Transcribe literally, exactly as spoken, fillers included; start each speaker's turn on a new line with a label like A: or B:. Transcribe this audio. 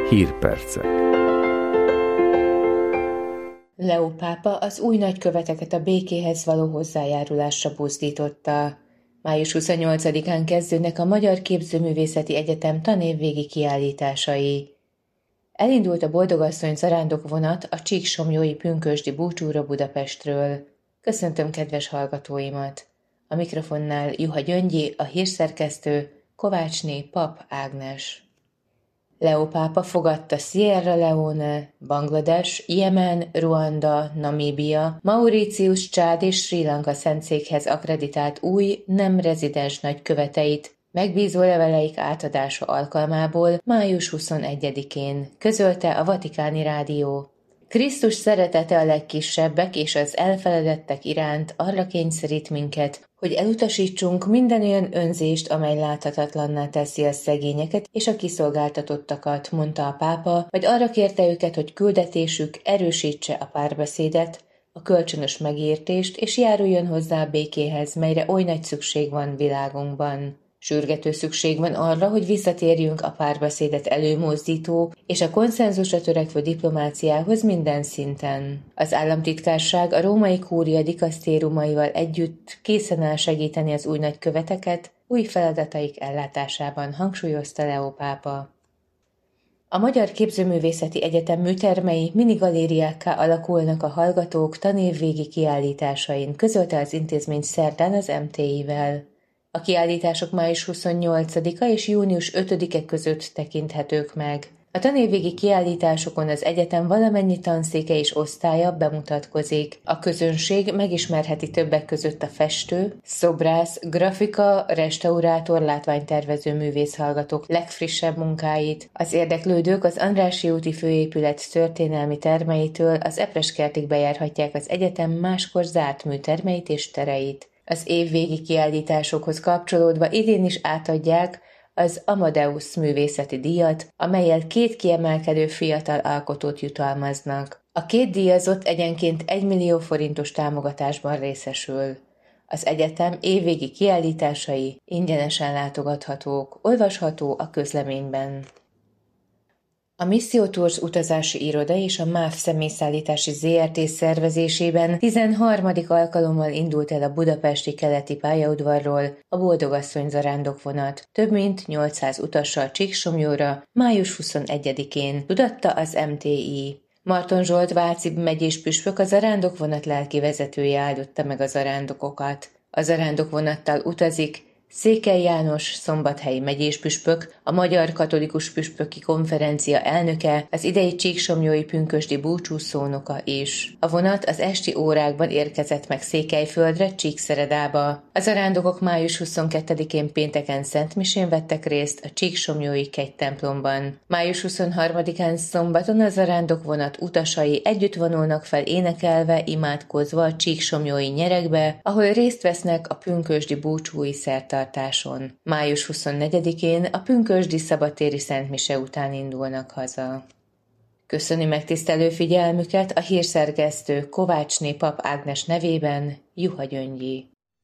A: Hírpercek.
B: Leó pápa az új nagyköveteket a békéhez való hozzájárulásra buzdította. május huszonnyolcadikán kezdődnek a Magyar Képzőművészeti Egyetem tanévvégi kiállításai. Elindult a Boldogasszony zarándokvonat a csíksomlyói pünkösdi búcsúra Budapestről. Köszöntöm kedves hallgatóimat! A mikrofonnál Juha Gyöngyi, a hírszerkesztő, Kovácsné Pap Ágnes. Leó pápa fogadta Sierra Leone, Banglades, Jemen, Ruanda, Namíbia, Mauritius, Csád és Srí Lanka szentszékhez akkreditált új, nem rezidens nagyköveteit megbízó leveleik átadása alkalmából május huszonegyedikén, közölte a Vatikáni Rádió. Krisztus szeretete a legkisebbek és az elfeledettek iránt arra kényszerít minket, hogy elutasítsunk minden olyan önzést, amely láthatatlanná teszi a szegényeket és a kiszolgáltatottakat, mondta a pápa, vagy arra kérte őket, hogy küldetésük erősítse a párbeszédet, a kölcsönös megértést és járuljon hozzá a békéhez, melyre oly nagy szükség van világunkban. Sürgető szükség van arra, hogy visszatérjünk a párbeszédet előmozdító és a konszenzusra törekvő diplomáciához minden szinten. Az államtitkárság a római kúria dikasztériumaival együtt készen áll segíteni az új nagyköveteket új feladataik ellátásában, hangsúlyozta Leó pápa. A Magyar Képzőművészeti Egyetem műtermei minigalériákká alakulnak a hallgatók tanévvégi kiállításain, közölte az intézmény szerdán az em té i-vel. A kiállítások május huszonnyolcadika és június ötödike között tekinthetők meg. A tanévvégi kiállításokon az egyetem valamennyi tanszéke és osztálya bemutatkozik. A közönség megismerheti többek között a festő, szobrász, grafika, restaurátor, látványtervező művészhallgatók legfrissebb munkáit. Az érdeklődők az Andrássy úti főépület történelmi termeitől az Epreskertig bejárhatják az egyetem máskor zárt műtermeit és tereit. Az évvégi kiállításokhoz kapcsolódva idén is átadják az Amadeus művészeti díjat, amellyel két kiemelkedő fiatal alkotót jutalmaznak. A két díjazott egyenként egy millió forintos támogatásban részesül. Az egyetem évvégi kiállításai ingyenesen látogathatók, olvasható a közleményben. A Missio Tours utazási iroda és a MÁV személyszállítási zé er té szervezésében tizenharmadik alkalommal indult el a budapesti keleti pályaudvarról a Boldogasszony zarándokvonat, több mint nyolcszáz utassal Csíksomlyóra május huszonegyedikén, tudatta az em té i. Marton Zsolt váci megyés püspök, a zarándokvonat lelki vezetője áldotta meg a zarándokokat. A zarándokvonattal utazik Székely János szombathelyi megyés püspök, a Magyar Katolikus Püspöki Konferencia elnöke, az idei csíksomlyói pünkösdi búcsúszónoka is. A vonat az esti órákban érkezett meg Székelyföldre, Csíkszeredába. A zarándokok május huszonkettedikén pénteken szentmisén vettek részt a csíksomlyói kegytemplomban. május huszonharmadikán szombaton a zarándokvonat utasai együtt vonulnak fel énekelve, imádkozva a csíksomlyói nyeregbe, ahol részt vesznek a pünkösdi búcsúi szertartáson. május huszonnegyedikén a pünkösdi szabadtéri szentmise után indulnak haza. Köszöni megtisztelő figyelmüket a hírszerkesztő Kovácsné Pap Ágnes nevében Juha Gyöngyi.